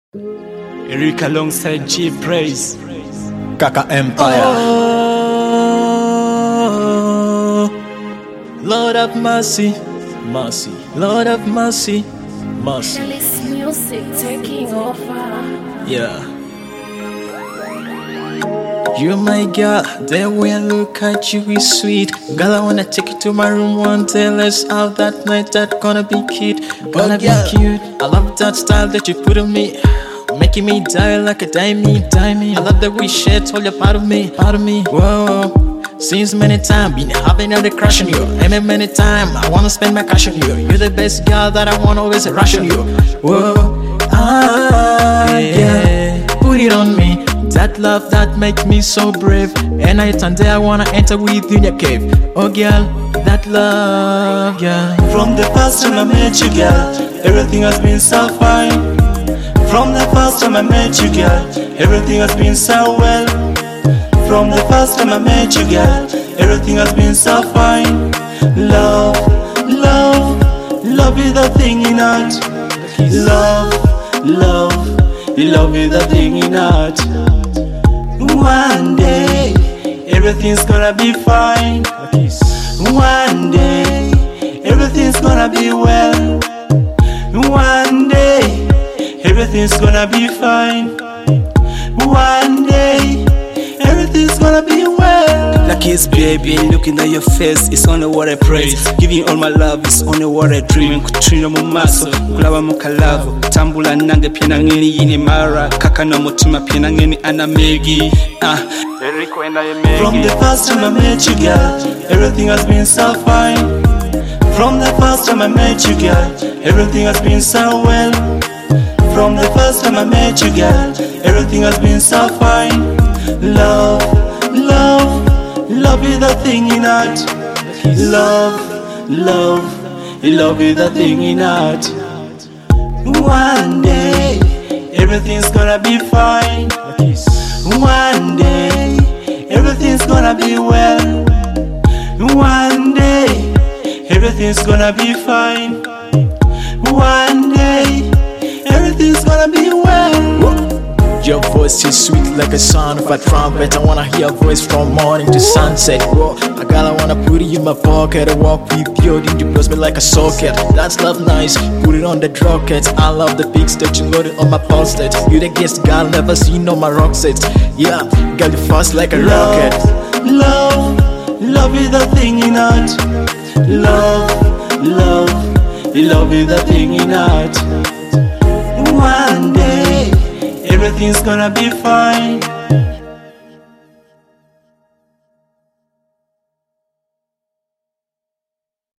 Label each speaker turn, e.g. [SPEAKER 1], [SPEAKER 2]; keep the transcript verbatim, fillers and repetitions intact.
[SPEAKER 1] Eric alongside G Praise,
[SPEAKER 2] Kaka Empire.
[SPEAKER 1] Oh, Lord of mercy, mercy, Lord of mercy, mercy.
[SPEAKER 3] This music taking over.
[SPEAKER 1] Yeah. You're my girl, the way I look at you is sweet. Girl, I wanna take you to my room one day. Let's have that night, that gonna be cute. Gonna be cute. I love that style that you put on me, making me die like a diamond, diamond. I love that we share, all your part of me, part of me. Whoa. Since many times, been having a crush on you. Many, many times, I wanna spend my cash on you. You're the best girl that I wanna always rush on you. Whoa. Ah, yeah. Put it on me. That love that make me so brave. And night and day I wanna enter with you in your cave. Oh girl, that love, yeah.
[SPEAKER 4] From the first time I met you, girl, everything has been so fine. From the first time I met you, girl, everything has been so well. From the first time I met you, girl, everything has been so fine. Love, love, love is the thing in heart. Love, love, love is the thing in heart. One day, everything's gonna be fine. One day, everything's gonna be well. One day, everything's gonna be fine. One day, everything's gonna be well.
[SPEAKER 5] Like his baby, looking at your face, it's only what I praise. Giving all my love, it's only what I dream. Kutrina mu maso, kulawa mu kalavu. Tambula nange pia nangeni yini mara. Kaka na mutima pia nangeni anamegi. Ah,
[SPEAKER 4] From the first time I met you, girl, everything has been so fine. From the first time I met you, girl, everything has been so well. From the first time I met you, girl, everything has been so fine. Love, love, love is the thing in heart. Love, love, love is the thing in heart. One day, everything's gonna be fine. One day, everything's gonna be well. One day, everything's gonna be fine. One day, everything's gonna be well.
[SPEAKER 1] Your voice is sweet like a sound of a trumpet. I wanna hear your voice from morning to sunset. Whoa, I gotta wanna put it in my pocket. I walk with you, then you blows me like a socket. That's love nice, put it on the rocket. I love the big stage, you load it on my pulse set. You the guest girl, never seen on my rock sets. Yeah, got you fast like a rocket.
[SPEAKER 4] Love, love is the thing in heart. Love, love, love is the thing in heart. One day, everything's gonna be fine.